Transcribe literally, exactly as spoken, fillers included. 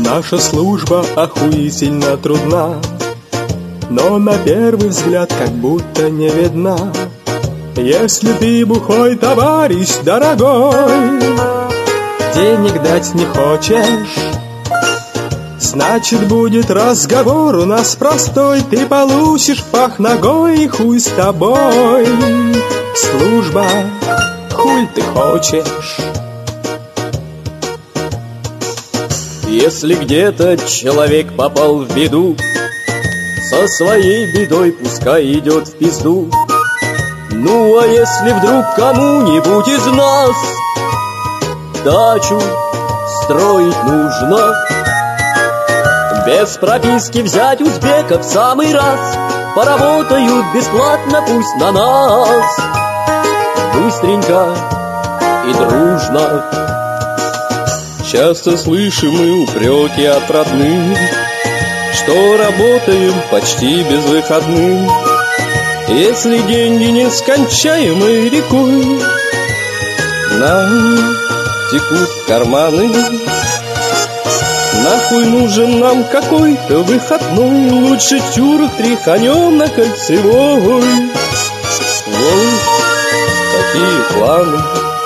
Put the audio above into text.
Наша служба охуительно трудна, но на первый взгляд как будто не видна. Если ты бухой, товарищ дорогой, денег дать не хочешь, значит будет разговор у нас простой. Ты получишь пах ногой и хуй с тобой. Служба, хуй ты хочешь. Если где-то человек попал в беду, со своей бедой пускай идет в пизду. Ну а если вдруг кому-нибудь из нас дачу строить нужно, без прописки взять узбеков в самый раз, поработают бесплатно пусть на нас. Быстренько и дружно. Часто слышим мы упреки от родных, что работаем почти без выходных. Если деньги нескончаемой рекой нам текут в карманы, нахуй нужен нам какой-то выходной? Лучше тюрок тряханем на Кольцевой. Вот такие планы.